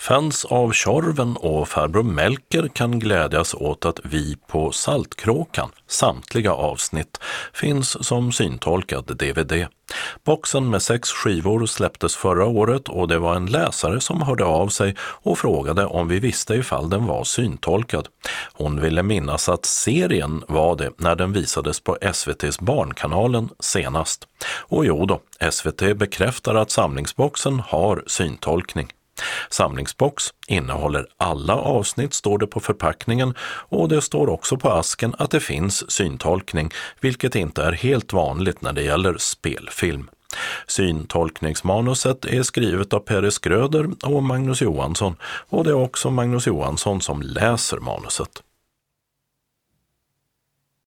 Fans av Tjorven och farbror Melker kan glädjas åt att vi på Saltkråkan, samtliga avsnitt, finns som syntolkad DVD. Boxen med 6 skivor släpptes förra året och det var en läsare som hörde av sig och frågade om vi visste ifall den var syntolkad. Hon ville minnas att serien var det när den visades på SVT:s Barnkanalen senast. Och jo då, SVT bekräftar att samlingsboxen har syntolkning. Samlingsbox innehåller alla avsnitt, står det på förpackningen, och det står också på asken att det finns syntolkning, vilket inte är helt vanligt när det gäller spelfilm. Syntolkningsmanuset är skrivet av Peres Gröder och Magnus Johansson, och det är också Magnus Johansson som läser manuset.